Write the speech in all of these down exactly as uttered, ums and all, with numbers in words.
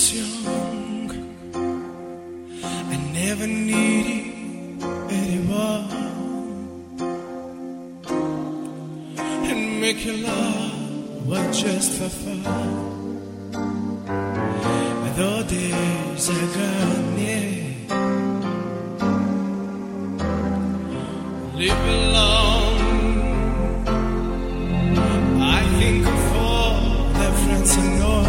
young, I never needed anyone, and making love was just for fun. Those days are gone, yeah. Live alone. I think of all the friends I know,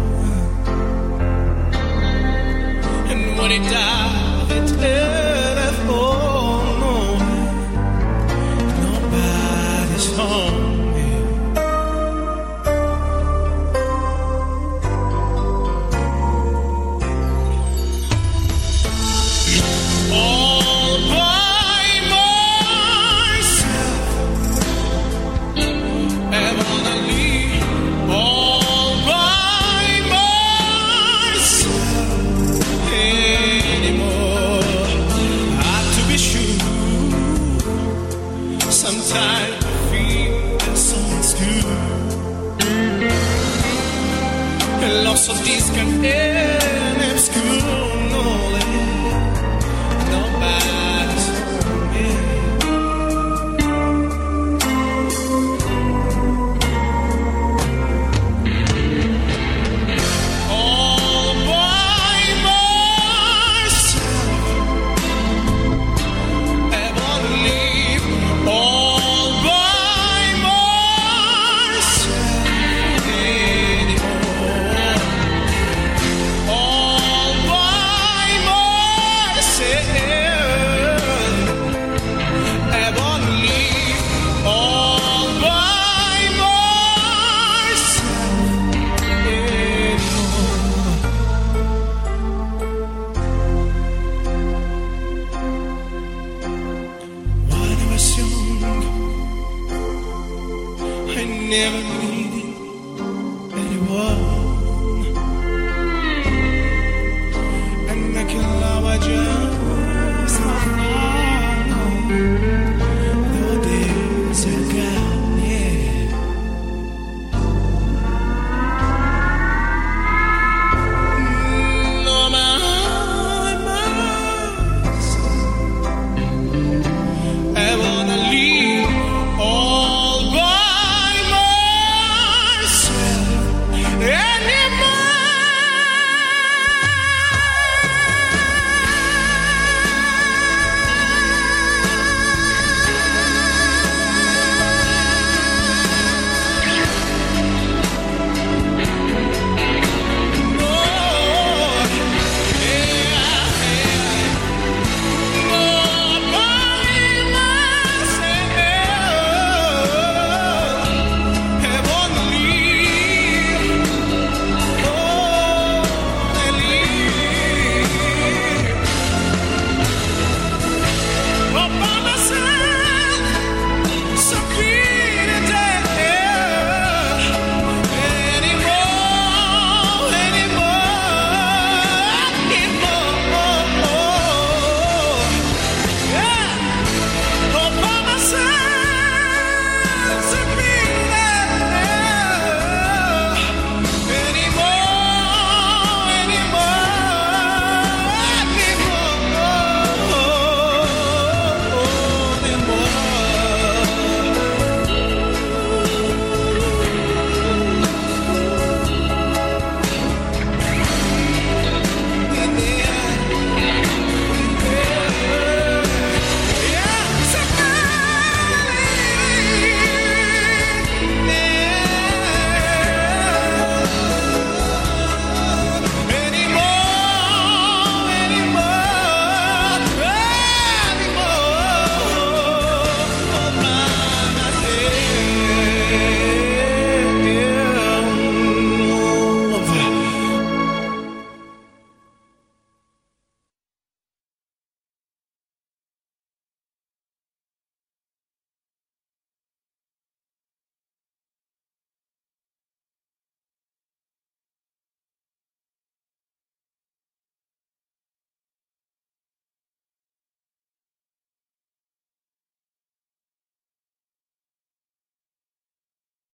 and when it died, it tell us, oh no, nobody's home. Sometimes I feel that someone's good, and lots of these can end in school. No, nobody's home, yeah. All by myself, ever leave all by myself anymore. All by myself, ever leave all by myself anymore. When I was young, I never needed anyone,